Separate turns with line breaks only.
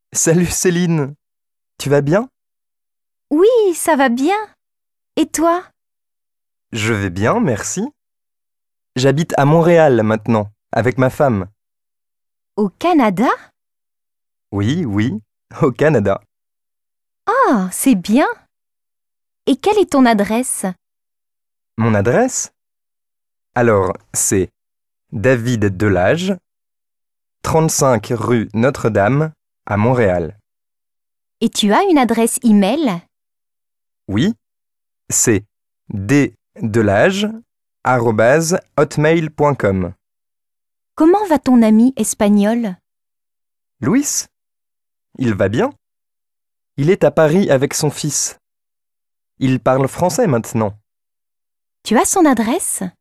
Salut Céline, tu vas bien?
Oui, ça va bien. Et toi?
Je vais bien, merci. J'habite à Montréal maintenant, avec ma femme.
Au Canada?
Oui, oui, au Canada.
Ah, c'est bien. Et quelle est ton adresse?
Mon adresse? Alors, c'est David Delage, 35 rue Notre-Dame, à Montréal.
Et tu as une adresse e-mail?
Oui, c'est ddelage@hotmail.com.
Comment va ton ami espagnol?
Luis, il va bien? Il est à Paris avec son fils. Il parle français maintenant.
Tu as son adresse?